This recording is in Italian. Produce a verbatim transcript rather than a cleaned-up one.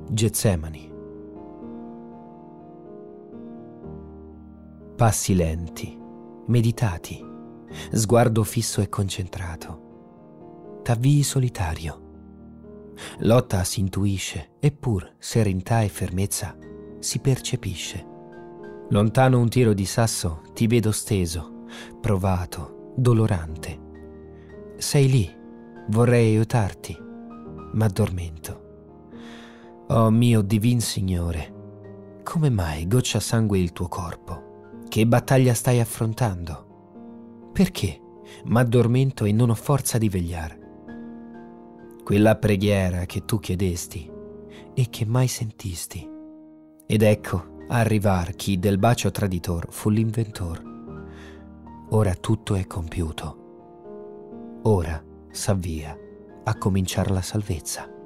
Getsemani. Passi lenti, meditati, sguardo fisso e concentrato. T'avvii solitario. Lotta si intuisce, eppur serenità e fermezza si percepisce. Lontano un tiro di sasso ti vedo steso, provato, dolorante. Sei lì, vorrei aiutarti, ma addormento. Oh mio divin Signore, come mai goccia sangue il tuo corpo? Che battaglia stai affrontando? Perché m'addormento e non ho forza di vegliare? Quella preghiera che tu chiedesti e che mai sentisti. Ed ecco arrivar chi del bacio traditor fu l'inventor. Ora tutto è compiuto. Ora s'avvia a cominciar la salvezza.